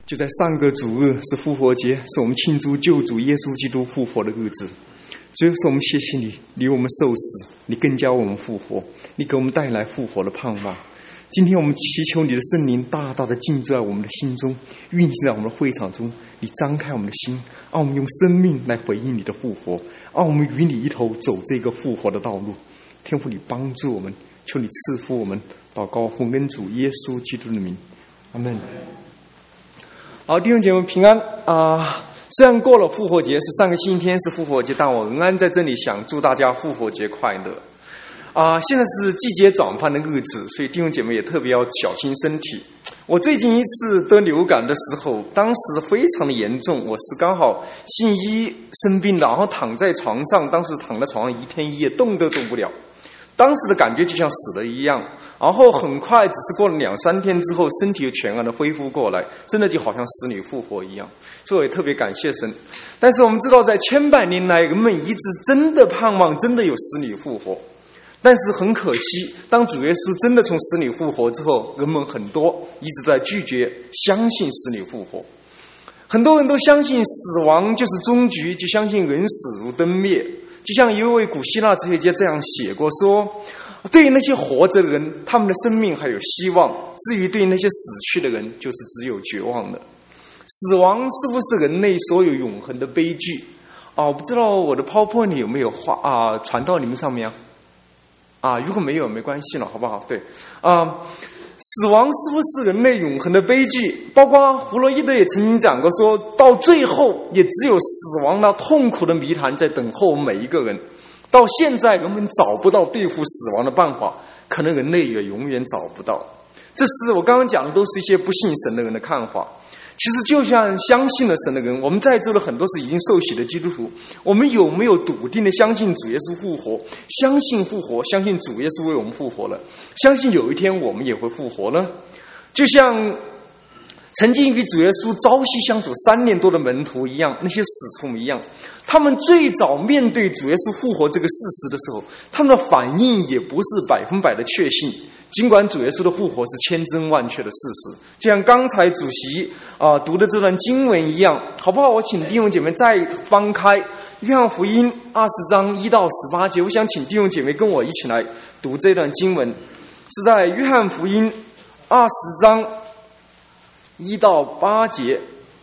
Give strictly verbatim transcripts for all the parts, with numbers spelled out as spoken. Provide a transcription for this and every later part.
就在上个主日是复活节，是我们庆祝救主耶稣基督复活的日子。主耶稣，我们谢谢你，你为我们受死，你更加为我们复活，你给我们带来复活的盼望。今天我们祈求你的圣灵大大的进驻在我们的心中，运行在我们的会场中，你张开我们的心，让我们用生命来回应你的复活，让我们与你一同走这个复活的道路。天父，你帮助我们，求你赐福我们。祷告奉恩主耶稣基督的名，阿们。好，弟兄姐妹平安啊、呃！虽然过了复活节，是上个星期天是复活节，但我仍然在这里想祝大家复活节快乐啊、呃！现在是季节转换的日子，所以弟兄姐妹也特别要小心身体。我最近一次得流感的时候，当时非常的严重，我是刚好星期一生病的，然后躺在床上，当时躺在床上一天一夜，动都动不了。当时的感觉就像死了一样，然后很快只是过了两三天之后，身体又全然的恢复过来，真的就好像死里复活一样。所以我也特别感谢神。但是我们知道，在千百年来，人们一直真的盼望真的有死里复活，但是很可惜，当主耶稣真的从死里复活之后，人们很多一直在拒绝相信死里复活。很多人都相信死亡就是终局，就相信人死如灯灭。就像有一位古希腊哲学家这样写过，说对于那些活着的人，他们的生命还有希望，至于对于那些死去的人，就是只有绝望的。死亡是不是人类所有永恒的悲剧啊？我不知道我的 PowerPoint 有没有画啊传到你们上面啊？啊，如果没有没关系了，好不好？对啊。死亡是不是人类永恒的悲剧？包括弗洛伊德也曾经讲过，说到最后也只有死亡那痛苦的谜团在等候每一个人。到现在人们找不到对付死亡的办法，可能人类也永远找不到。这是我刚刚讲的，都是一些不信神的人的看法。其实就像相信了神的人，我们在座的很多是已经受洗的基督徒，我们有没有笃定的相信主耶稣复活？相信复活，相信主耶稣为我们复活了，相信有一天我们也会复活呢？就像曾经与主耶稣朝夕相处三年多的门徒一样，那些死虫一样，他们最早面对主耶稣复活这个事实的时候，他们的反应也不是百分百的确信。尽管主耶稣的复活是千真万确的事实，就像刚才主席啊、呃、读的这段经文一样，好不好？我请弟兄姐妹再翻开约翰福音二十章一到十八节，我想请弟兄姐妹跟我一起来读这段经文，是在约翰福音二十章一到八节。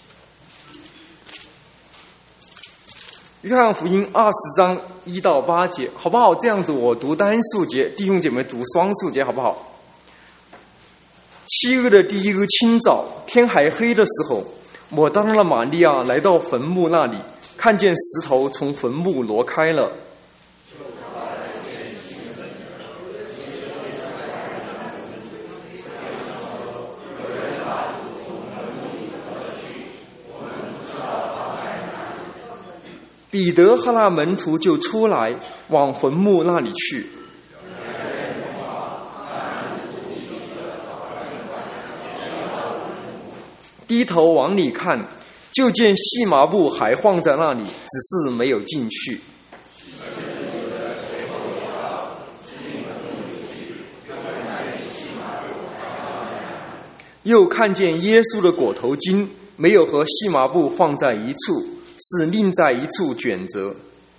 约翰福音二十章一到八节，好不好？这样子我读单数节，弟兄姐妹读双数节，好不好？七日的第一个清早，天还黑的时候，抹大拉的玛利亚来到坟墓那里，看见石头从坟墓挪开了。彼得和那门徒就出来，往坟墓那里去。低头往里看，就见细麻布还放在那里，只是没有进去。又看见耶稣的裹头巾没有和细麻布放在一处，是另在一处卷折。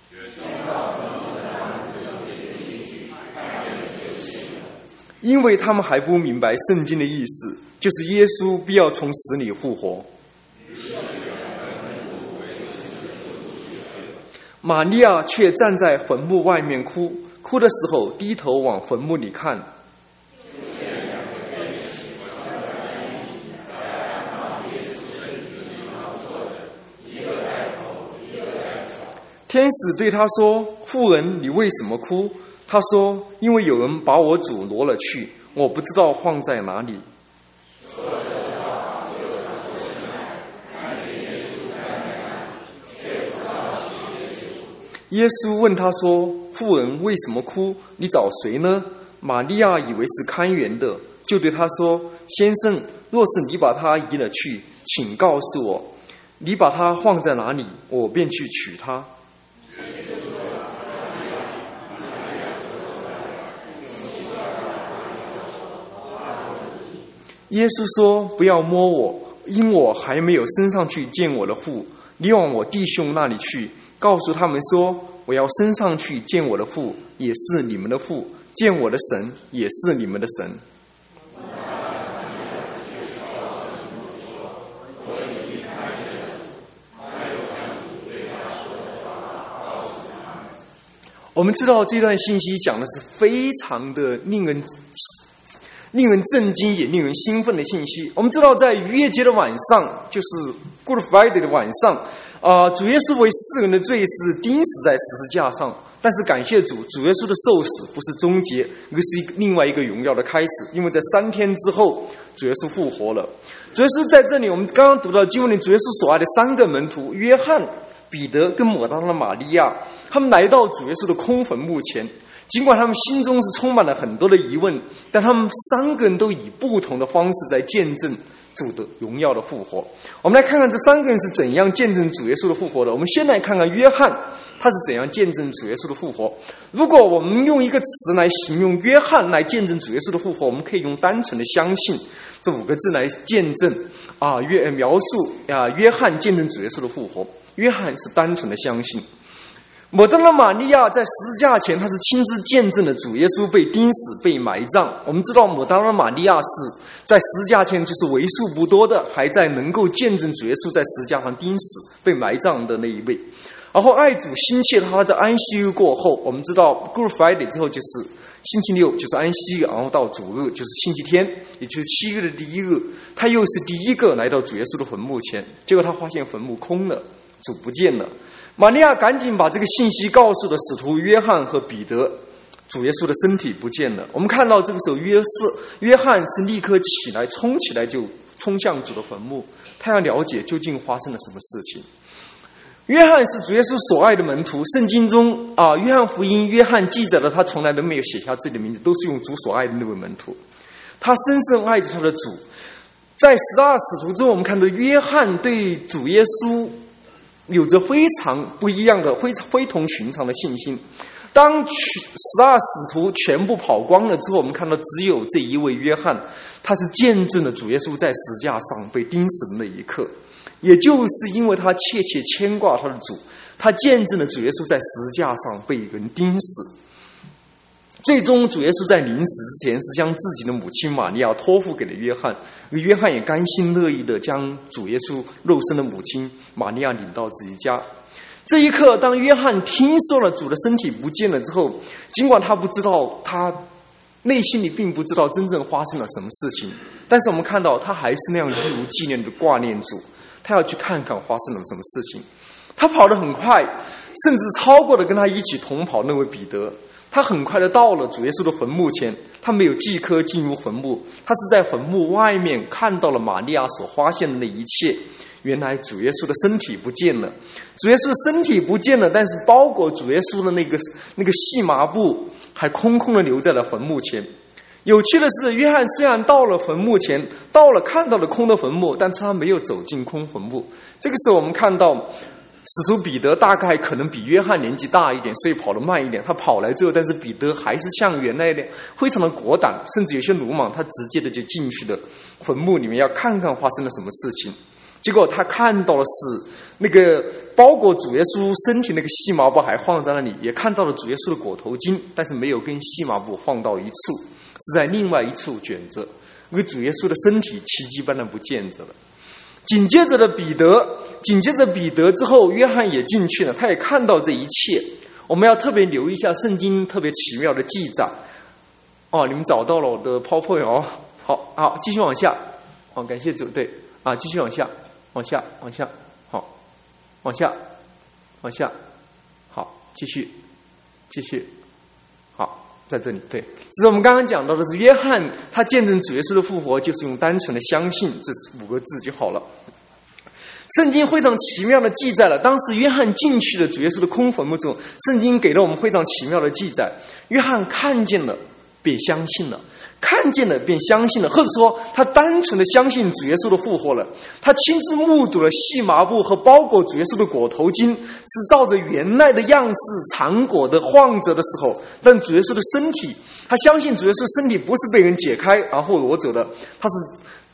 因为他们还不明白圣经的意思，就是耶稣必要从死里复活。玛利亚却站在坟墓外面哭，哭的时候低头往坟墓里看。天使对他说：“妇人，你为什么哭？”他说：“因为有人把我主挪了去，我不知道放在哪里。”耶稣问他说：“妇人，为什么哭？你找谁呢？”玛利亚以为是看园的，就对他说：“先生，若是你把他移了去，请告诉我，你把他放在哪里，我便去取他。”耶稣说：“不要摸我， 因我还没有升上去见我的父，你往我弟兄那里去，告诉他们说，我要升上去见我的父，也是你们的父，见我的神，也是你们的神。我们知道这段信息讲的是非常的令人令人震惊也令人兴奋的信息。我们知道在逾越节的晚上，就是 Good Friday 的晚上，啊、呃，主耶稣为世人的罪是钉死在十字架上。但是感谢主，主耶稣的受死不是终结，而是另外一个荣耀的开始。因为在三天之后，主耶稣复活了。主耶稣在这里，我们刚刚读到经文里，主耶稣所爱的三个门徒约翰、彼得跟抹大拉的玛利亚，他们来到主耶稣的空坟墓前。尽管他们心中是充满了很多的疑问，但他们三个人都以不同的方式在见证主的荣耀的复活。我们来看看这三个人是怎样见证主耶稣的复活的。我们先来看看约翰，他是怎样见证主耶稣的复活。如果我们用一个词来形容约翰来见证主耶稣的复活，我们可以用单纯的相信这五个字来见证啊，约描述啊，约翰见证主耶稣的复活。约翰是单纯的相信。抹大拉玛利亚在十字架前，他是亲自见证了主耶稣被钉死、被埋葬。我们知道抹大拉玛利亚是在十字架前就是为数不多的还在能够见证主耶稣在十字架上钉死、被埋葬的那一位。然后爱主心切他在安息日过后，我们知道 Good Friday 之后就是星期六，就是安息日，然后到主日就是星期天，也就是七日的第一日，他又是第一个来到主耶稣的坟墓前。结果他发现坟墓空了，主不见了。玛利亚赶紧把这个信息告诉了使徒约翰和彼得，主耶稣的身体不见了。我们看到这个时候约瑟约翰是立刻起来，冲起来就冲向主的坟墓，他要了解究竟发生了什么事情。约翰是主耶稣所爱的门徒，圣经中啊，约翰福音约翰记载了他从来都没有写下自己的名字，都是用主所爱的那位门徒。他深深爱着他的主。在十二使徒中，我们看到约翰对主耶稣有着非常不一样的、非常非同寻常的信心。当十二使徒全部跑光了之后，我们看到只有这一位约翰，他是见证了主耶稣在十字架上被钉死的那一刻。也就是因为他切切牵挂他的主，他见证了主耶稣在十字架上被人钉死。最终主耶稣在临死之前是将自己的母亲玛利亚托付给了约翰，而约翰也甘心乐意地将主耶稣肉身的母亲玛利亚领到自己家。这一刻，当约翰听说了主的身体不见了之后，尽管他不知道，他内心里并不知道真正发生了什么事情，但是我们看到他还是那样一如纪念的挂念主，他要去看看发生了什么事情。他跑得很快，甚至超过了跟他一起同跑那位彼得。他很快的到了主耶稣的坟墓前，他没有即刻进入坟墓，他是在坟墓外面看到了玛利亚所发现的那一切。原来主耶稣的身体不见了，主耶稣的身体不见了，但是包裹主耶稣的那个那个细麻布还空空的留在了坟墓前。有趣的是，约翰虽然到了坟墓前，到了看到了空的坟墓，但是他没有走进空坟墓。这个时候我们看到使徒彼得大概可能比约翰年纪大一点，所以跑得慢一点。他跑来之后，但是彼得还是像原来的非常的果敢，甚至有些鲁莽，他直接的就进去了坟墓里面，要看看发生了什么事情。结果他看到的是那个包裹主耶稣身体那个细麻布还放在那里，也看到了主耶稣的裹头巾，但是没有跟细麻布放到一处，是在另外一处卷着，而主耶稣的身体奇迹般的不见着了。紧接着的彼得，紧接着彼得之后，约翰也进去了，他也看到这一切。我们要特别留意一下圣经特别奇妙的记载。哦，你们找到了我的 PowerPoint 哦，好，好，继续往下。好，感谢主，对啊，继续往下，往下，往下，好，往下，往下，好，继续，继续，好。在这里，对，这是我们刚刚讲到的是约翰，他见证主耶稣的复活，就是用单纯的相信这五个字就好了。圣经非常奇妙的记载了，当时约翰进去了主耶稣的空坟墓中，圣经给了我们非常奇妙的记载。约翰看见了，便相信了。看见了便相信了，或者说他单纯的相信主耶稣的复活了。他亲自目睹了细麻布和包裹主耶稣的裹头巾是照着原来的样式缠裹的晃着的时候，但主耶稣的身体，他相信主耶稣身体不是被人解开然后裸走的，他是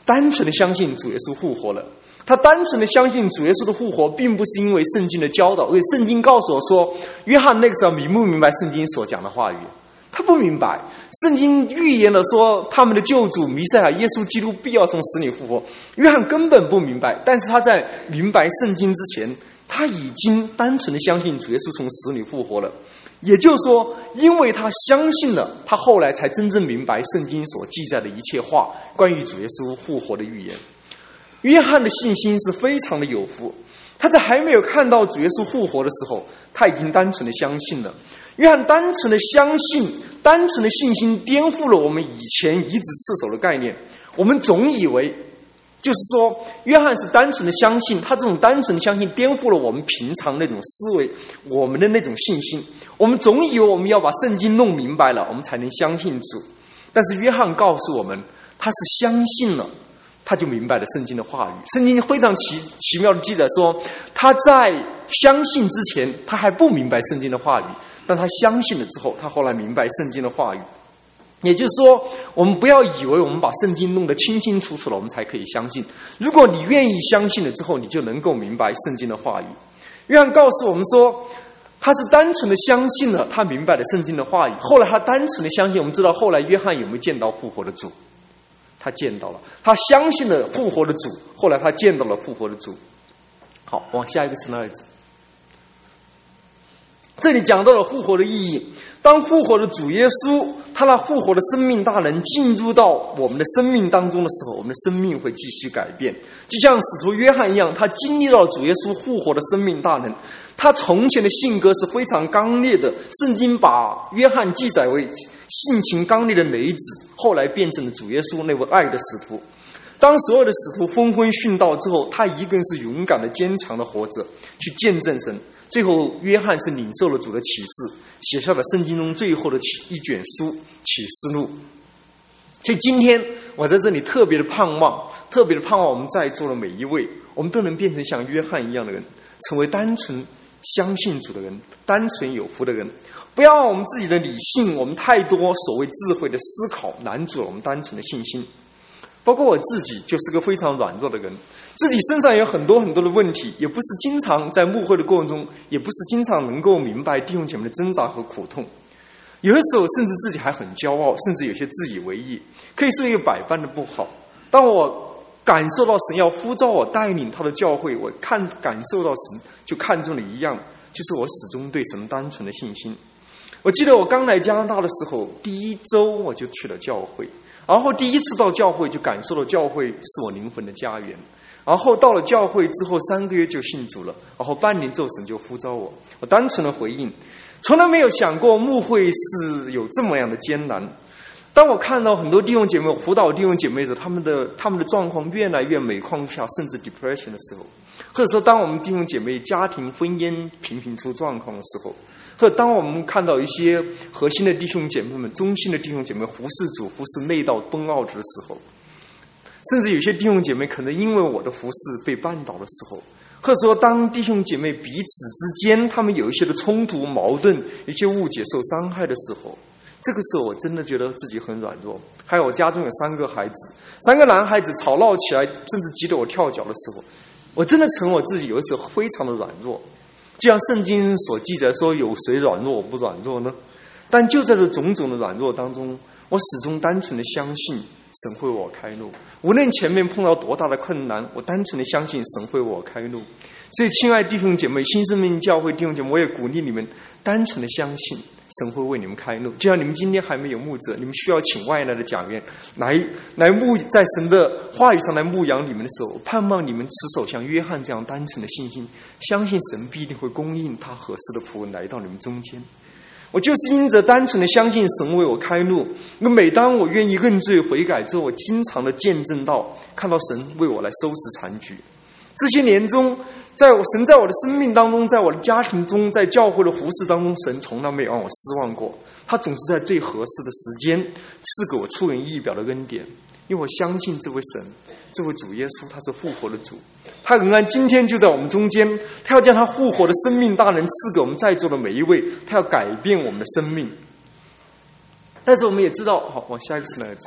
单纯的相信主耶稣复活了。他单纯的相信主耶稣的复活，并不是因为圣经的教导，因为圣经告诉我说，约翰那个时候明不明白圣经所讲的话语？他不明白。圣经预言了说，他们的救主弥赛亚耶稣基督必要从死里复活，约翰根本不明白。但是他在明白圣经之前，他已经单纯的相信主耶稣从死里复活了。也就是说，因为他相信了，他后来才真正明白圣经所记载的一切话，关于主耶稣复活的预言。约翰的信心是非常的有福，他在还没有看到主耶稣复活的时候，他已经单纯的相信了。约翰单纯的相信，单纯的信心颠覆了我们以前颐指刺手的概念。我们总以为，就是说，约翰是单纯的相信，他这种单纯的相信颠覆了我们平常那种思维，我们的那种信心。我们总以为我们要把圣经弄明白了，我们才能相信主。但是约翰告诉我们，他是相信了，他就明白了圣经的话语。圣经非常奇奇妙的记载说，他在相信之前，他还不明白圣经的话语，但他相信了之后，他后来明白圣经的话语。也就是说，我们不要以为我们把圣经弄得清清楚楚了，我们才可以相信。如果你愿意相信了之后，你就能够明白圣经的话语。约翰告诉我们说，他是单纯的相信了，他明白了圣经的话语。后来他单纯的相信，我们知道后来约翰有没有见到复活的主？他见到了，他相信了复活的主，后来他见到了复活的主。好，往下一个 slide。这里讲到了复活的意义。当复活的主耶稣，他那复活的生命大能进入到我们的生命当中的时候，我们的生命会继续改变。就像使徒约翰一样，他经历到主耶稣复活的生命大能。他从前的性格是非常刚烈的，圣经把约翰记载为性情刚烈的雷子，后来变成了主耶稣那位爱的使徒。当所有的使徒纷纷殉道之后，他一个人是勇敢的坚强的活着，去见证神。最后约翰是领受了主的启示，写下了圣经中最后的一卷书启示录。所以今天我在这里特别的盼望，特别的盼望我们在座的每一位，我们都能变成像约翰一样的人，成为单纯相信主的人，单纯有福的人。不要让我们自己的理性，我们太多所谓智慧的思考拦阻了我们单纯的信心。包括我自己就是个非常软弱的人，自己身上有很多很多的问题，也不是经常在牧会的过程中，也不是经常能够明白弟兄姐妹的挣扎和苦痛。有的时候甚至自己还很骄傲，甚至有些自以为意，可以说有百般的不好。当我感受到神要呼召我带领他的教会，我看感受到神就看中了一样，就是我始终对神单纯的信心。我记得我刚来加拿大的时候，第一周我就去了教会，然后第一次到教会就感受到教会是我灵魂的家园，然后到了教会之后三个月就信主了，然后半年之后神就呼召我，我单纯的回应，从来没有想过牧会是有这么样的艰难。当我看到很多弟兄姐妹辅导弟兄姐妹的时候，他们的他们的状况越来越每况愈下，甚至 depression 的时候，或者说当我们弟兄姐妹家庭婚姻频频出状况的时候，或者当我们看到一些核心的弟兄姐妹们、忠心的弟兄姐妹服侍主、服侍内道崩out的时候，甚至有些弟兄姐妹可能因为我的服侍被绊倒的时候，或者说当弟兄姐妹彼此之间他们有一些的冲突、矛盾、一些误解、受伤害的时候，这个时候我真的觉得自己很软弱。还有我家中有三个孩子，三个男孩子吵闹起来，甚至急得我跳脚的时候，我真的承认我自己有的时候非常的软弱。就像圣经所记载说，有谁软弱我不软弱呢？但就在这种种的软弱当中，我始终单纯的相信神会为我开路。无论前面碰到多大的困难，我单纯的相信神会为我开路。所以亲爱的弟兄姐妹，新生命教会弟兄姐妹，我也鼓励你们单纯的相信神会为你们开路。就像你们今天还没有牧者，你们需要请外来的讲员来来牧在神的话语上来牧养你们的时候，我盼望你们持守像约翰这样单纯的信心，相信神必定会供应他合适的仆人来到你们中间。我就是因着单纯的相信神为我开路，那每当我愿意认罪悔改之后，我经常的见证到看到神为我来收拾残局。这些年中，在我神在我的生命当中，在我的家庭中，在教会的服事当中，神从来没有让我失望过。他总是在最合适的时间赐给我出人意表的恩典，因为我相信这位神，这位主耶稣，他是复活的主，他仍然今天就在我们中间，他要将他复活的生命大能赐给我们在座的每一位，他要改变我们的生命。但是我们也知道，好，往下一个 slide，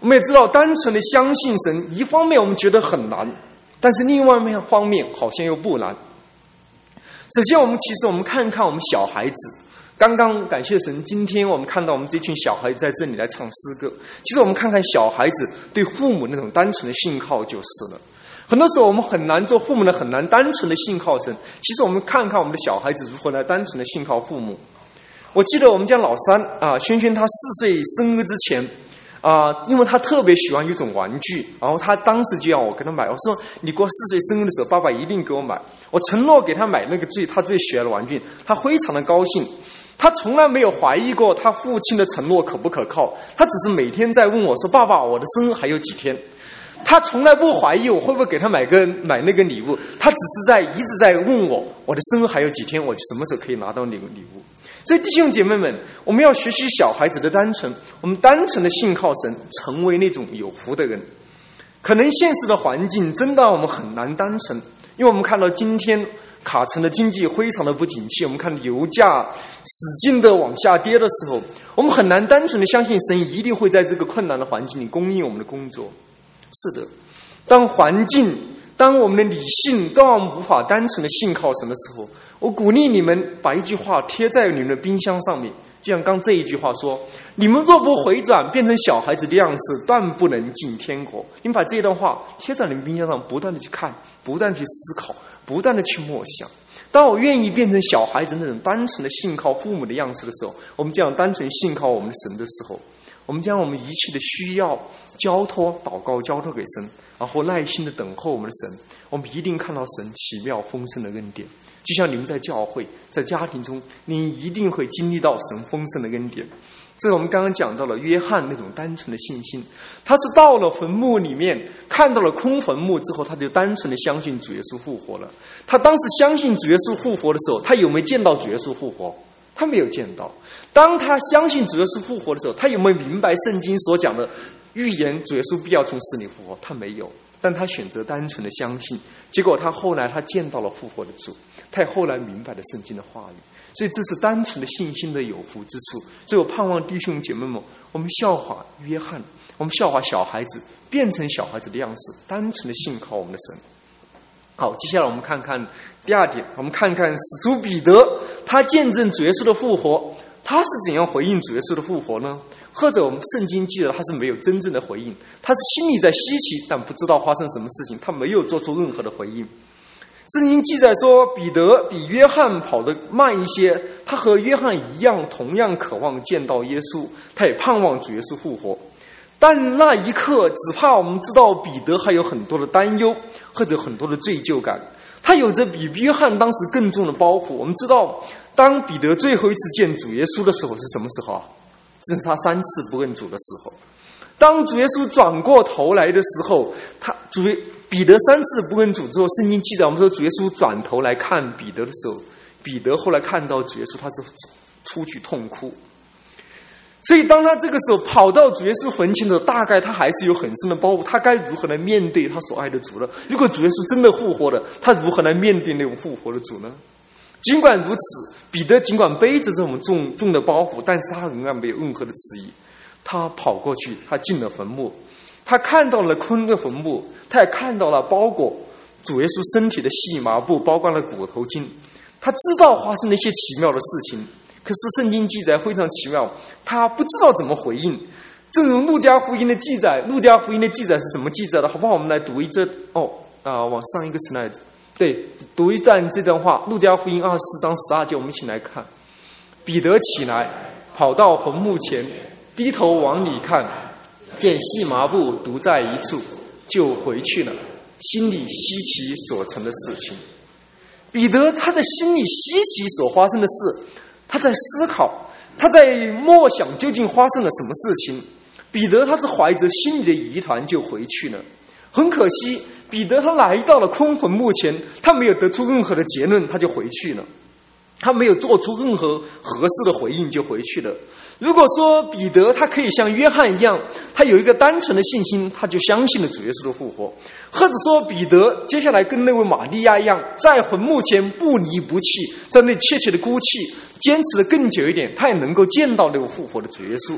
我们也知道，单纯的相信神，一方面我们觉得很难，但是另外一方面好像又不难。首先，我们其实我们看看我们小孩子。刚刚感谢神，今天我们看到我们这群小孩子在这里来唱诗歌。其实我们看看小孩子对父母那种单纯的信靠就是了。很多时候我们很难做父母的，很难单纯的信靠神。其实我们看看我们的小孩子如何来单纯的信靠父母。我记得我们家老三啊，轩轩他四岁生日之前啊，因为他特别喜欢一种玩具，然后他当时就要我给他买。我说你过四岁生日的时候，爸爸一定给我买。我承诺给他买那个最他最喜爱的玩具，他非常的高兴。他从来没有怀疑过他父亲的承诺可不可靠，他只是每天在问我说：“爸爸，我的生日还有几天？”他从来不怀疑我会不会给他买个买那个礼物，他只是在一直在问我：“我的生日还有几天？我什么时候可以拿到那个礼物？”所以弟兄姐妹们，我们要学习小孩子的单纯，我们单纯的信靠神，成为那种有福的人。可能现实的环境真的让我们很难单纯，因为我们看到今天卡城的经济非常的不景气，我们看油价使劲的往下跌的时候，我们很难单纯的相信神一定会在这个困难的环境里供应我们的工作。是的，当环境当我们的理性都让我们无法单纯的信靠神的时候，我鼓励你们把一句话贴在你们的冰箱上面，就像刚这一句话说：你们若不回转变成小孩子的样式，断不能进天国。你们把这段话贴在你们冰箱上，不断的去看，不断地去思考，不断的去默想。当我愿意变成小孩子那种单纯的信靠父母的样式的时候，我们这样单纯信靠我们的神的时候，我们将我们一切的需要交托祷告交托给神，然后耐心的等候我们的神，我们一定看到神奇妙丰盛的恩典。就像你们在教会在家庭中，你一定会经历到神丰盛的恩典。这是我们刚刚讲到了约翰那种单纯的信心，他是到了坟墓里面看到了空坟墓之后，他就单纯的相信主耶稣复活了。他当时相信主耶稣复活的时候，他有没有见到主耶稣复活？他没有见到。当他相信主耶稣复活的时候，他有没有明白圣经所讲的预言主耶稣必要从死里复活？他没有。但他选择单纯的相信，结果他后来他见到了复活的主，他也后来明白了圣经的话语。所以这是单纯的信心的有福之处。所以我盼望弟兄姐妹们，我们效法约翰，我们效法小孩子，变成小孩子的样式，单纯的信靠我们的神。好，接下来我们看看第二点，我们看看使徒彼得，他见证主耶稣的复活，他是怎样回应主耶稣的复活呢？或者我们圣经记得他是没有真正的回应，他是心里在稀奇，但不知道发生什么事情，他没有做出任何的回应。圣经记载说，彼得比约翰跑得慢一些，他和约翰一样，同样渴望见到耶稣，他也盼望主耶稣复活。但那一刻，只怕我们知道彼得还有很多的担忧，或者很多的罪疚感，他有着比约翰当时更重的包袱。我们知道，当彼得最后一次见主耶稣的时候是什么时候啊？这是他三次不认主的时候。当主耶稣转过头来的时候，他主彼得三次不认主之后，圣经记载我们说主耶稣转头来看彼得的时候，彼得后来看到主耶稣，他是出去痛哭。所以当他这个时候跑到主耶稣坟前的时候，大概他还是有很深的包袱，他该如何来面对他所爱的主呢？如果主耶稣真的复活了，他如何来面对那种复活的主呢？尽管如此，彼得尽管背着这种重重的包袱，但是他仍然没有任何的迟疑。他跑过去，他进了坟墓，他看到了空的坟墓，他也看到了包裹主耶稣身体的细麻布，包括了骨头筋。他知道发生了一些奇妙的事情，可是圣经记载非常奇妙，他不知道怎么回应。正如路加福音的记载，路加福音的记载是怎么记载的？好不好？我们来读一这哦啊、呃，往上一个 slide， 对，读一段这段话，路加福音二十四章十二节，我们一起来看。彼得起来，跑到坟墓前，低头往里看，见细麻布独在一处，就回去了，心里稀奇所成的事情。彼得他在心里稀奇所发生的事，他在思考，他在默想究竟发生了什么事情。彼得他是怀着心里的疑团就回去了。很可惜，彼得他来到了空坟墓前，他没有得出任何的结论，他就回去了，他没有做出任何合适的回应就回去了。如果说彼得他可以像约翰一样，他有一个单纯的信心，他就相信了主耶稣的复活。或者说彼得接下来跟那位玛利亚一样，在坟墓前不离不弃，在那切切的哭泣，坚持的更久一点，他也能够见到那个复活的主耶稣。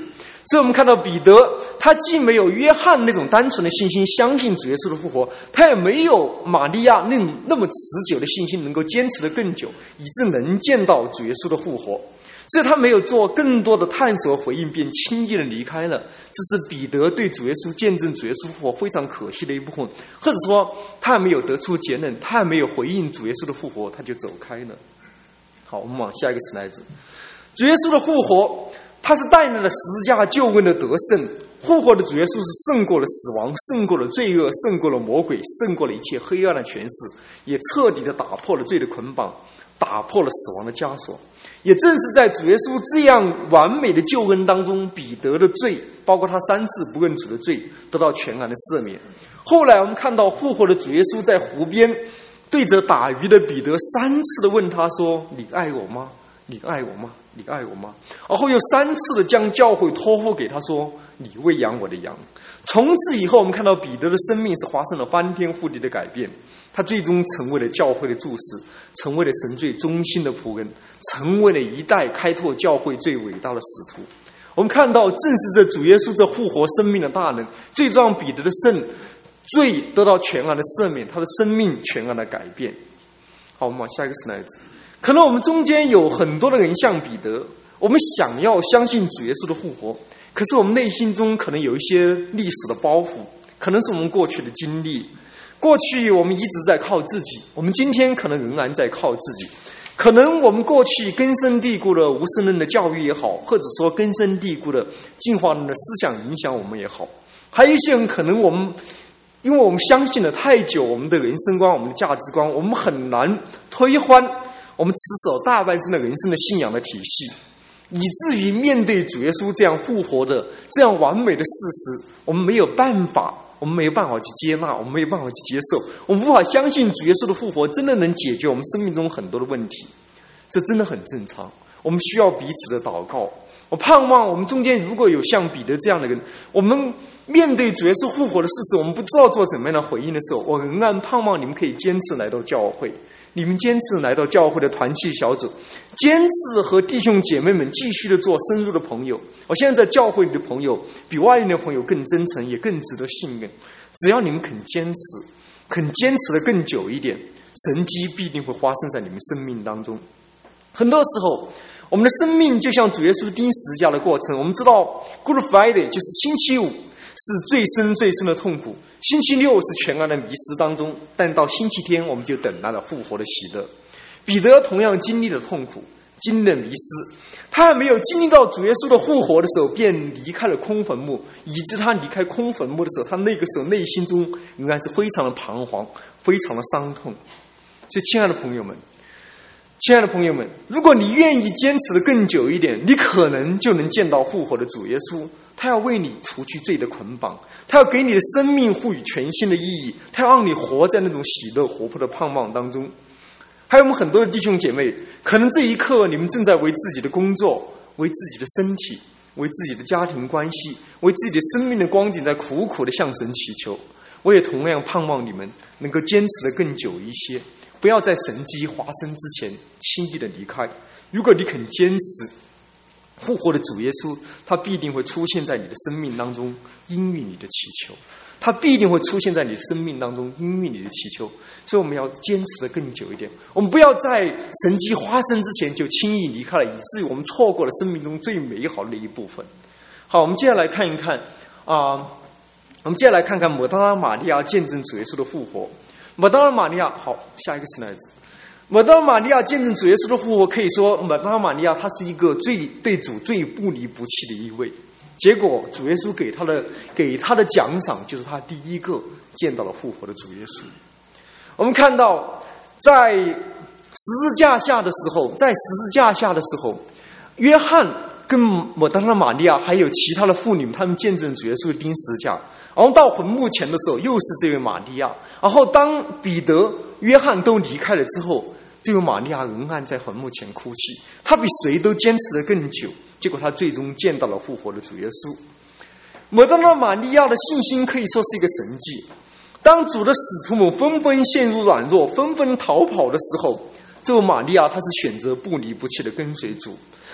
所以我们看到彼得，他既没有约翰那种单纯的信心，相信主耶稣的复活，他也没有玛利亚那那么持久的信心，能够坚持得更久，以致能见到主耶稣的复活。所以他没有做更多的探索回应，便轻易的离开了。这是彼得对主耶稣见证主耶稣复活非常可惜的一部分，或者说他还没有得出结论，他还没有回应主耶稣的复活，他就走开了。好，我们往下一个 slide。主耶稣的复活，他是带来了十字架救恩的得胜。复活的主耶稣是胜过了死亡，胜过了罪恶，胜过了魔鬼，胜过了一切黑暗的权势，也彻底的打破了罪的捆绑，打破了死亡的枷锁。也正是在主耶稣这样完美的救恩当中，彼得的罪，包括他三次不认主的罪，得到全然的赦免。后来我们看到复活的主耶稣在湖边对着打鱼的彼得三次的问他说：你爱我吗？你爱我吗？你爱我吗？然后又三次的将教会托付给他说：你喂养我的羊。从此以后，我们看到彼得的生命是发生了翻天覆地的改变，他最终成为了教会的柱石，成为了神最忠心的仆人，成为了一代开拓教会最伟大的使徒。我们看到，正是这主耶稣这复活生命的大能，最终让彼得的圣罪得到全然的赦免，他的生命全然的改变。好，我们往下一个 slide。可能我们中间有很多的人像彼得，我们想要相信主耶稣的复活，可是我们内心中可能有一些历史的包袱，可能是我们过去的经历。过去我们一直在靠自己，我们今天可能仍然在靠自己。可能我们过去根深蒂固的无神论的教育也好，或者说根深蒂固的进化论的思想影响我们也好，还有一些人可能我们因为我们相信了太久我们的人生观，我们的价值观，我们很难推翻我们持守大半生的人生的信仰的体系，以至于面对主耶稣这样复活的这样完美的事实，我们没有办法我们没有办法去接纳，我们没有办法去接受，我们无法相信主耶稣的复活真的能解决我们生命中很多的问题。这真的很正常，我们需要彼此的祷告。我盼望我们中间如果有像彼得这样的人，我们面对主耶稣复活的事实，我们不知道做怎么样的回应的时候，我仍然盼望你们可以坚持来到教会，你们坚持来到教会的团契小组，坚持和弟兄姐妹们继续的做深入的朋友。我现在在教会里的朋友比外面的朋友更真诚，也更值得信任。只要你们肯坚持，肯坚持的更久一点，神迹必定会发生在你们生命当中。很多时候我们的生命就像主耶稣钉十字架的过程，我们知道 Good Friday 就是星期五是最深最深的痛苦，星期六是全然的迷失当中，但到星期天我们就等来了复活的喜乐。彼得同样经历了痛苦，经历了迷失，他还没有经历到主耶稣的复活的时候，便离开了空坟墓，以致他离开空坟墓的时候，他那个时候内心中仍然是非常的彷徨，非常的伤痛。所以亲爱的朋友们亲爱的朋友们，如果你愿意坚持的更久一点，你可能就能见到复活的主耶稣。他要为你除去罪的捆绑，他要给你的生命赋予全新的意义，他要让你活在那种喜乐活泼的盼望当中。还有我们很多的弟兄姐妹，可能这一刻你们正在为自己的工作，为自己的身体，为自己的家庭关系，为自己的生命的光景在苦苦的向神祈求。我也同样盼望你们能够坚持的更久一些，不要在神迹发生之前轻易的离开。如果你肯坚持，复活的主耶稣他必定会出现在你的生命当中，应允你的祈求。他必定会出现在你的生命当中，应允你的祈求。所以我们要坚持的更久一点，我们不要在神迹发生之前就轻易离开了，以至于我们错过了生命中最美好的一部分。好，我们接下来看一看啊、呃，我们接下来看看抹大拉玛利亚见证主耶稣的复活。抹大拉玛利亚，好，下一个 slide。抹大拉玛利亚见证主耶稣的复活，可以说抹大拉玛利亚她是一个最对主最不离不弃的一位。结果主耶稣给他的给他的奖赏就是他第一个见到了复活的主耶稣。我们看到在十字架下的时候，在十字架下的时候，约翰跟抹大拉玛利亚还有其他的妇女们，他们见证主耶稣钉十字架。然后到坟墓前的时候，又是这位玛利亚。然后当彼得、约翰都离开了之后，这位玛利亚仍然在坟墓前哭泣，她比谁都坚持得更久。结果他最终见到了复活的主耶稣。抹大拉玛利亚的信心可以说是一个神迹。当主的使徒们纷纷陷入软弱，纷纷逃跑的时候，这位玛利亚她是选择不离不弃的跟随主。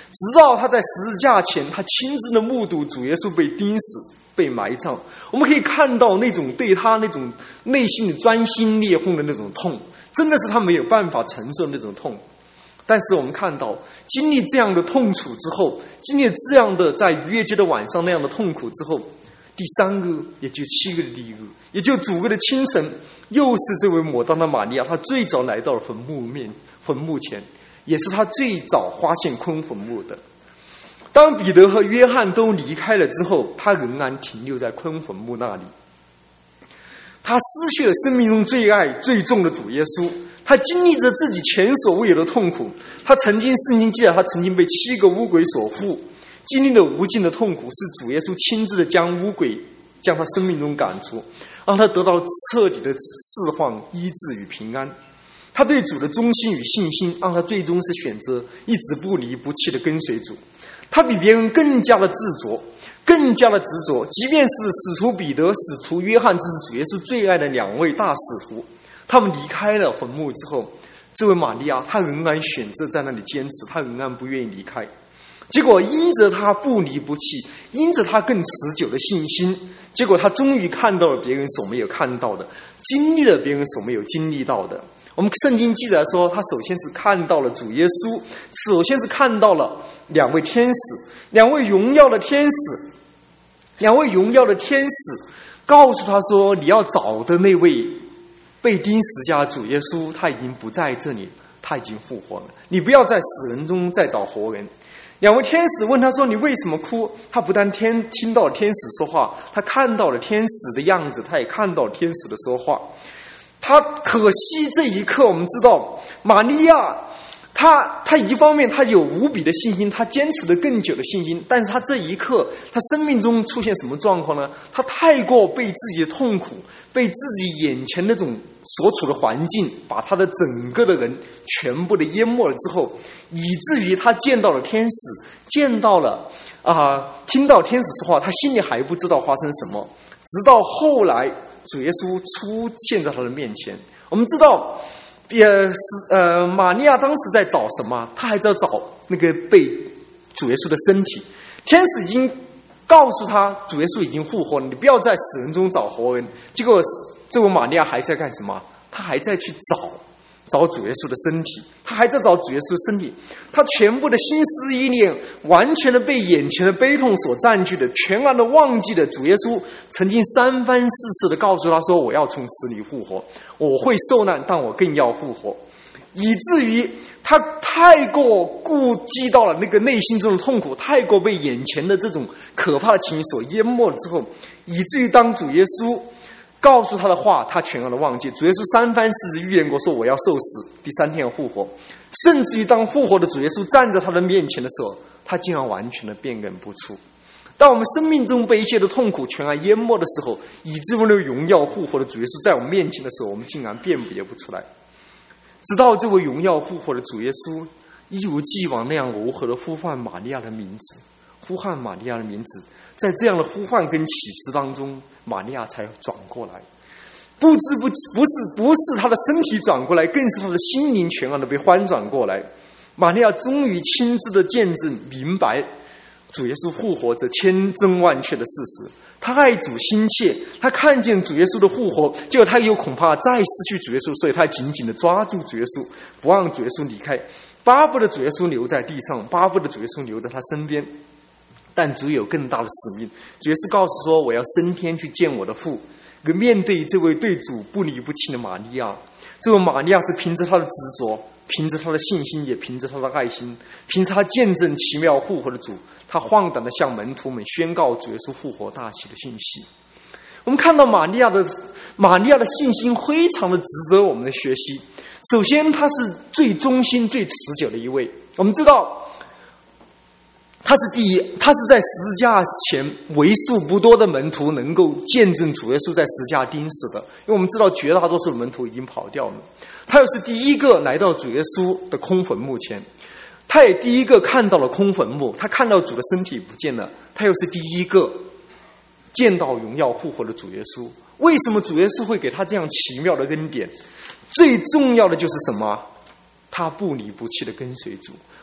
直到他在十字架前，他亲自的目睹主耶稣被钉死、被埋葬。我们可以看到那种对他那种内心的钻心裂缝的那种痛，真的是他没有办法承受那种痛。但是我们看到，经历这样的痛楚之后，经历这样的在逾越节的晚上那样的痛苦之后，第三个也就七个的第一个，也就主日的清晨，又是这位抹大拉玛利亚，她最早来到了坟墓面坟墓前，也是她最早发现空坟墓的。当彼得和约翰都离开了之后，他仍然停留在空坟墓那里。他失去了生命中最爱最重的主耶稣，他经历着自己前所未有的痛苦。他曾经圣经记载，他曾经被七个污鬼所缚，经历了无尽的痛苦，是主耶稣亲自的将污鬼将他生命中赶出，让他得到彻底的释放、医治与平安。他对主的忠心与信心，让他最终是选择一直不离不弃的跟随主。他比别人更加的执着，更加的执着，即便是使徒彼得、使徒约翰，这是主耶稣最爱的两位大使徒，他们离开了坟墓之后，这位玛利亚她仍然选择在那里坚持，她仍然不愿意离开。结果因着她不离不弃，因着她更持久的信心，结果她终于看到了别人所没有看到的，经历了别人所没有经历到的。我们圣经记载说，他首先是看到了主耶稣，首先是看到了两位天使，两位荣耀的天使，两位荣耀的天使告诉他说，你要找的那位被钉十字架主耶稣，他已经不在这里，他已经复活了，你不要在死人中再找活人。两位天使问他说，你为什么哭？他不但天听到了天使说话，他看到了天使的样子，他也看到了天使的说话。他可惜这一刻，我们知道玛利亚他他一方面他有无比的信心，他坚持的更久的信心，但是他这一刻他生命中出现什么状况呢？他太过被自己的痛苦，被自己眼前那种所处的环境把他的整个的人全部的淹没了之后，以至于他见到了天使，见到了啊、呃，听到天使说话，他心里还不知道发生什么，直到后来主耶稣出现在他的面前。我们知道也是呃，玛利亚当时在找什么？她还在找那个被主耶稣的身体。天使已经告诉他，主耶稣已经复活了，你不要在死人中找活人。结果这位玛利亚还在干什么？她还在去找找主耶稣的身体，她还在找主耶稣的身体。她全部的心思意念完全的被眼前的悲痛所占据的，全然的忘记了主耶稣曾经三番四次的告诉他说，我要从死里复活，我会受难，但我更要复活。以至于他太过顾及到了那个内心中的痛苦，太过被眼前的这种可怕的情绪所淹没了之后，以至于当主耶稣告诉他的话，他全然的忘记。主耶稣三番四次预言过说，我要受死，第三天要复活。甚至于当复活的主耶稣站在他的面前的时候，他竟然完全的辨认不出。当我们生命中被一切的痛苦全然淹没的时候，以至于那个荣耀复活的主耶稣在我们面前的时候，我们竟然辨别不出来。直到这位荣耀复活的主耶稣一如既往那样柔和的呼唤玛利亚的名字，呼唤玛利亚的名字，在这样的呼唤跟启示当中，玛利亚才转过来。不知不不是不是她的身体转过来，更是她的心灵全然的被翻转过来。玛利亚终于亲自的见证明白主耶稣复活这千真万确的事实。他爱主心切，他看见主耶稣的复活，结果他又恐怕再失去主耶稣，所以他紧紧的抓住主耶稣，不让主耶稣离开，巴不得主耶稣留在地上，巴不得主耶稣留在他身边。但主有更大的使命，主耶稣告诉说，我要升天去见我的父。面对这位对主不离不弃的玛利亚，这位玛利亚是凭着他的执着，凭着他的信心，也凭着他的爱心，凭着他见证奇妙复活的主，他放胆地向门徒们宣告主耶稣复活大喜的信息。我们看到玛利亚的玛利亚的信心非常的值得我们的学习。首先，他是最忠心最持久的一位。我们知道他是第一，他是在十字架前为数不多的门徒能够见证主耶稣在十字架钉死的，因为我们知道绝大多数的门徒已经跑掉了。他又是第一个来到主耶稣的空坟墓前，他也第一个看到了空坟墓，他看到主的身体不见了，他又是第一个见到荣耀复活的主耶稣。为什么主耶稣会给他这样奇妙的恩典？最重要的就是什么？他不离不弃的跟随主，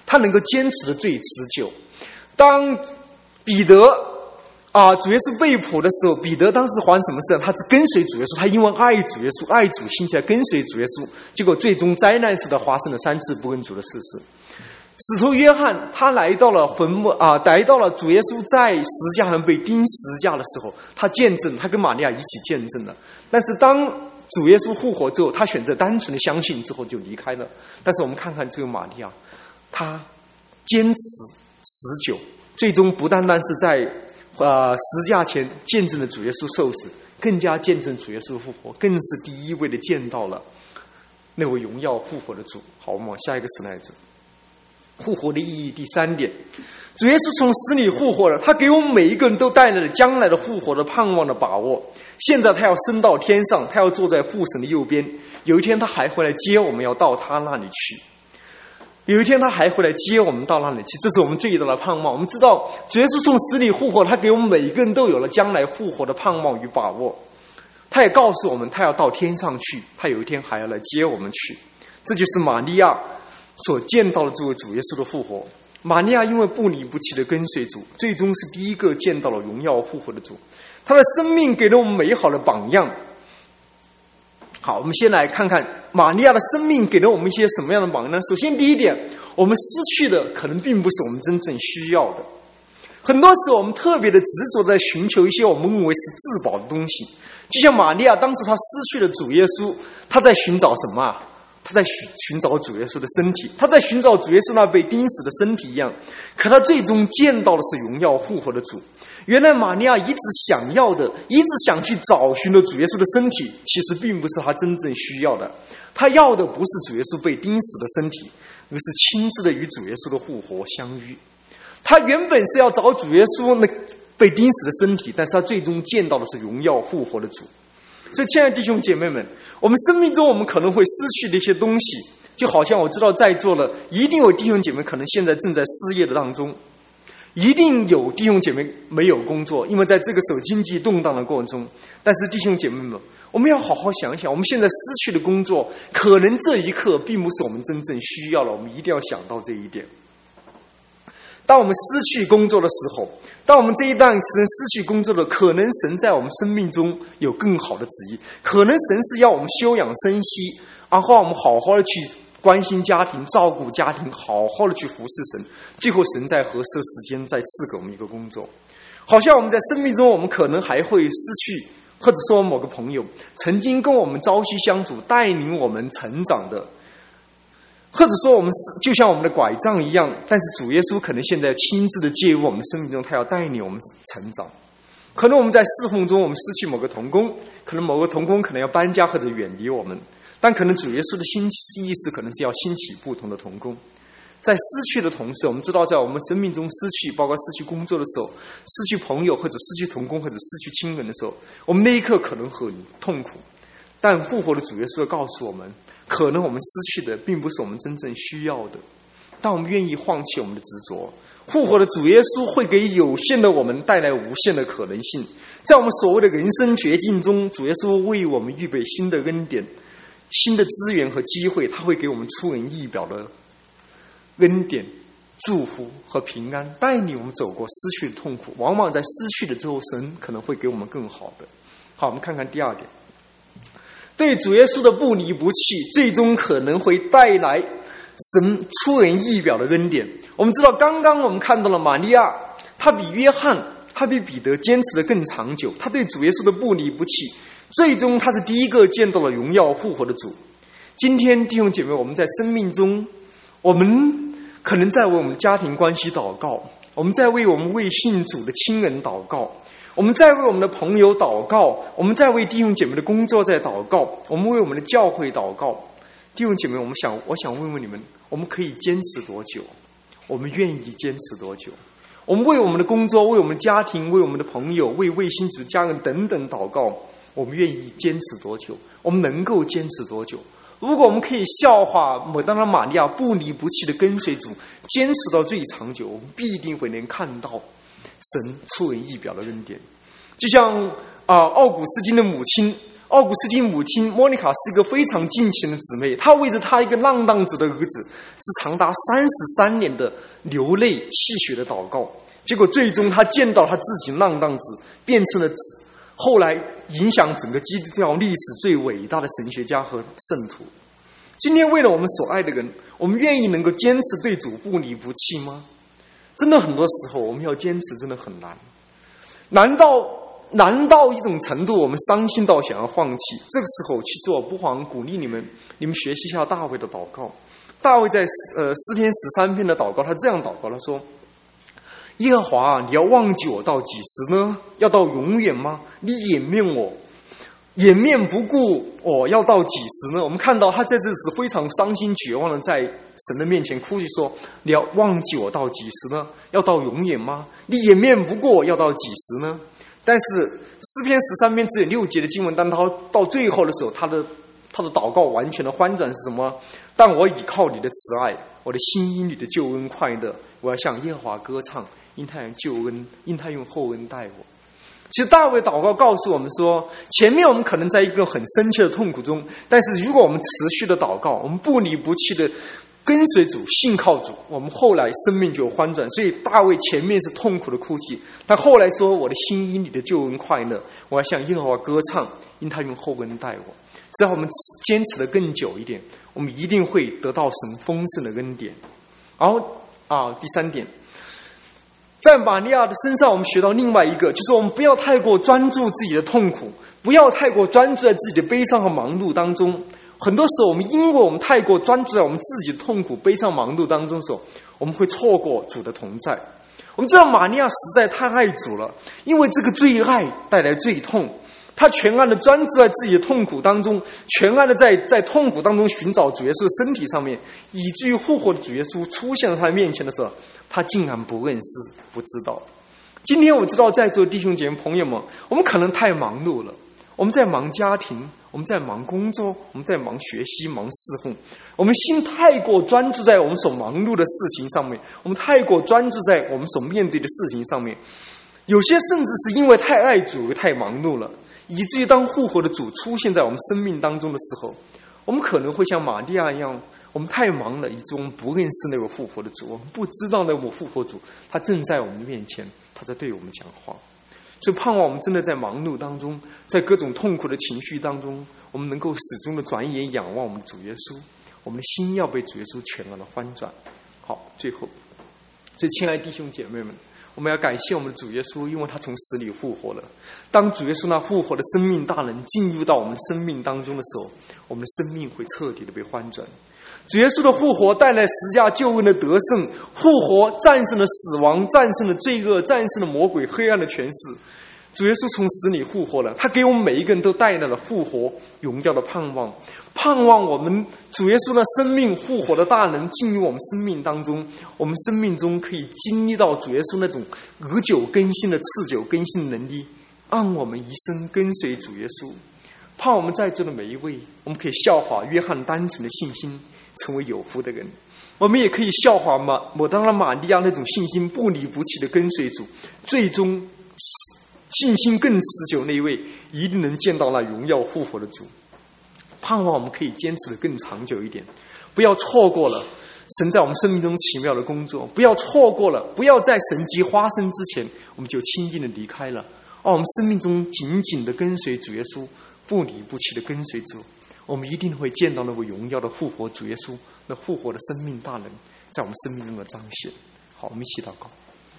他能够坚持的最持久。当彼得啊，主耶稣被捕的时候，彼得当时发生什么事？他是跟随主耶稣，他因为爱主耶稣、爱主心切跟随主耶稣，结果最终灾难式的发生了三次不跟主的事实。使徒约翰他来到了坟墓啊，来到了主耶稣在十字架上被钉十字架的时候，他见证，他跟玛利亚一起见证了。但是当主耶稣复活之后，他选择单纯的相信之后就离开了。但是我们看看这个玛利亚，她坚持持久，最终不单单是在呃十字架前见证了主耶稣受死，更加见证主耶稣复活，更是第一位的见到了那位荣耀复活的主。好，我们往下一个时代走。复活的意义第三点，主耶稣从死里复活了，他给我们每一个人都带来了将来的复活的盼望的把握。现在他要升到天上，他要坐在父神的右边，有一天他还会来接我们，要到他那里去。有一天他还会来接我们到那里去，这是我们最大的盼望。我们知道主耶稣从死里复活，他给我们每一个人都有了将来复活的盼望与把握。他也告诉我们，他要到天上去，他有一天还要来接我们去。这就是玛利亚所见到的这位主耶稣的复活。玛利亚因为不离不弃的跟随主，最终是第一个见到了荣耀复活的主。他的生命给了我们美好的榜样。好，我们先来看看玛利亚的生命给了我们一些什么样的榜样呢？首先第一点，我们失去的可能并不是我们真正需要的。很多时候我们特别的执着在寻求一些我们认为是至宝的东西，就像玛利亚当时她失去了主耶稣，她在寻找什么啊？他在寻寻找主耶稣的身体，他在寻找主耶稣那被钉死的身体一样。可他最终见到的是荣耀复活的主。原来玛利亚一直想要的，一直想去找寻的主耶稣的身体，其实并不是他真正需要的。他要的不是主耶稣被钉死的身体，而是亲自的与主耶稣的复活相遇。他原本是要找主耶稣那被钉死的身体，但是他最终见到的是荣耀复活的主。所以亲爱的弟兄姐妹们，我们生命中我们可能会失去的一些东西，就好像我知道在座的一定有弟兄姐妹可能现在正在失业的当中，一定有弟兄姐妹没有工作，因为在这个时候经济动荡的过程中。但是弟兄姐妹们，我们要好好想一想，我们现在失去的工作，可能这一刻并不是我们真正需要的，我们一定要想到这一点。当我们失去工作的时候，当我们这一段时间失去工作的，可能神在我们生命中有更好的旨意，可能神是要我们休养生息，然后我们好好的去关心家庭，照顾家庭，好好的去服侍神，最后神在合适的时间再赐给我们一个工作。好像我们在生命中，我们可能还会失去，或者说某个朋友曾经跟我们朝夕相处，带领我们成长的，或者说我们就像我们的拐杖一样，但是主耶稣可能现在亲自的介入我们生命中，他要带领我们成长。可能我们在侍奉中我们失去某个同工，可能某个同工可能要搬家或者远离我们，但可能主耶稣的新意思可能是要兴起不同的同工。在失去的同时，我们知道在我们生命中失去，包括失去工作的时候，失去朋友或者失去同工或者失去亲人的时候，我们那一刻可能很痛苦，但复活的主耶稣要告诉我们，可能我们失去的并不是我们真正需要的，但我们愿意放弃我们的执着。复活的主耶稣会给有限的我们带来无限的可能性。在我们所谓的人生绝境中，主耶稣为我们预备新的恩典、新的资源和机会，他会给我们出人意表的恩典、祝福和平安，带领我们走过失去的痛苦。往往在失去的之后，神可能会给我们更好的。好，我们看看第二点，对主耶稣的不离不弃，最终可能会带来神出人意表的恩典。我们知道，刚刚我们看到了玛利亚，她比约翰、她比彼得坚持的更长久，她对主耶稣的不离不弃，最终她是第一个见到了荣耀复活的主。今天弟兄姐妹，我们在生命中，我们可能在为我们家庭关系祷告，我们在为我们未信主的亲人祷告，我们在为我们的朋友祷告，我们在为弟兄姐妹的工作在祷告，我们为我们的教会祷告。弟兄姐妹，我们想，我想问问你们，我们可以坚持多久？我们愿意坚持多久？我们为我们的工作，为我们家庭，为我们的朋友，为未信主家人等等祷告，我们愿意坚持多久？我们能够坚持多久？如果我们可以效法抹大拉玛利亚不离不弃的跟随主，坚持到最长久，我们必定会能看到神出人意表的恩典。就像啊、呃，奥古斯丁的母亲奥古斯丁母亲莫妮卡是一个非常尽情的姊妹，她为着她一个浪荡子的儿子，是长达三十三年的流泪泣血的祷告。结果最终她见到她自己浪荡子变成了子，后来影响整个基督教历史最伟大的神学家和圣徒。今天为了我们所爱的人，我们愿意能够坚持对主不离不弃吗？真的很多时候我们要坚持真的很难，难道难到一种程度我们伤心到想要放弃。这个时候其实我不妨鼓励你们你们学习一下大卫的祷告。大卫在呃诗篇十三篇的祷告，他这样祷告，他说：耶和华，你要忘记我到几时呢？要到永远吗？你掩面我掩面不顾我要到几时呢？我们看到他在这时非常伤心绝望的在神的面前哭泣说：你要忘记我到几时呢？要到永远吗？你掩面不顾我要到几时呢？但是诗篇十三篇只有六节的经文，但他到最后的时候，他的他的祷告完全的翻转是什么？但我倚靠你的慈爱，我的心因你的救恩快乐，我要向耶和华歌唱，因他用救恩，因他用厚恩待我。其实大卫祷告告诉我们说，前面我们可能在一个很深切的痛苦中，但是如果我们持续的祷告，我们不离不弃的跟随主，信靠主，我们后来生命就有翻转。所以大卫前面是痛苦的哭泣，他后来说：我的心因你的救恩快乐，我要向耶和华歌唱，因他用厚恩待我。只要我们坚持的更久一点，我们一定会得到神丰盛的恩典。然后啊，第三点，在玛利亚的身上我们学到另外一个，就是我们不要太过专注自己的痛苦，不要太过专注在自己的悲伤和忙碌当中。很多时候我们因为我们太过专注在我们自己的痛苦悲伤忙碌当中的时候，我们会错过主的同在。我们知道玛利亚实在太爱主了，因为这个最爱带来最痛，他全然的专注在自己的痛苦当中，全然的在在痛苦当中寻找主耶稣的身体上面，以至于复活的主耶稣出现在他面前的时候，他竟然不认识不知道。今天我知道在座的弟兄姐妹朋友们，我们可能太忙碌了，我们在忙家庭，我们在忙工作，我们在忙学习忙侍奉，我们心太过专注在我们所忙碌的事情上面，我们太过专注在我们所面对的事情上面，有些甚至是因为太爱主而太忙碌了，以至于当复活的主出现在我们生命当中的时候，我们可能会像玛利亚一样，我们太忙了，以致我们不认识那位复活的主，我们不知道那位复活主他正在我们的面前，他在对我们讲话。所以盼望我们真的在忙碌当中，在各种痛苦的情绪当中，我们能够始终的转眼仰望我们主耶稣，我们的心要被主耶稣全然的翻转。好，最后，所以亲爱的弟兄姐妹们，我们要感谢我们的主耶稣，因为他从死里复活了。当主耶稣那复活的生命大能进入到我们生命当中的时候，我们的生命会彻底的被翻转。主耶稣的复活带来十架救恩的得胜，复活战胜了死亡，战胜了罪恶，战胜了魔鬼黑暗的权势。主耶稣从死里复活了，他给我们每一个人都带来了复活荣耀的盼望，盼望我们主耶稣的生命复活的大能进入我们生命当中，我们生命中可以经历到主耶稣那种日久更新的持久更新的能力，让我们一生跟随主耶稣。盼我们在座的每一位，我们可以效法约翰单纯的信心，成为有福的人。我们也可以效法马抹大拉玛利亚那种信心不离不弃的跟随主，最终信心更持久那一位一定能见到那荣耀复活的主。盼望我们可以坚持的更长久一点，不要错过了神在我们生命中奇妙的工作，不要错过了，不要在神迹发生之前我们就轻易的离开了。而我们生命中紧紧的跟随主耶稣，不离不弃的跟随主，我们一定会见到那位荣耀的复活主耶稣，那复活的生命大能在我们生命中的彰显。好，我们一起祷告。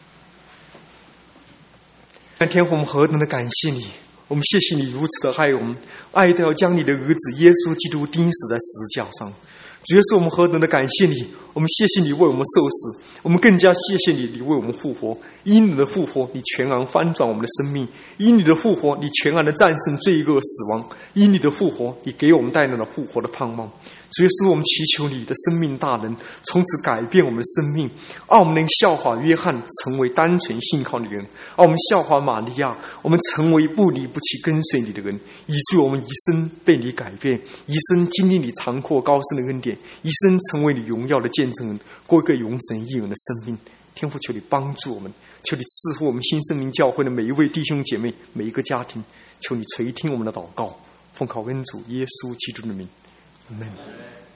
天父，我们何等的感谢你，我们谢谢你如此的爱我们，爱到要将你的儿子耶稣基督钉死在十字架上。主耶稣，我们何等的感谢你，我们谢谢你为我们受死，我们更加谢谢你，你为我们复活。因你的复活，你全然翻转我们的生命；因你的复活，你全然的战胜罪恶死亡；因你的复活，你给我们带来了复活的盼望。主耶稣，我们祈求你的生命大能从此改变我们的生命，让我们能效法约翰，成为单纯信靠你的人；让我们效法玛利亚，我们成为不离不弃跟随你的人，以致我们一生被你改变，一生经历你长阔高深的恩典，一生成为你荣耀的见证人，过一个永生一人的生命。天父，求你帮助我们，求你赐福我们新生命教会的每一位弟兄姐妹，每一个家庭，求你垂听我们的祷告， 奉靠恩主耶稣基督的名，阿门。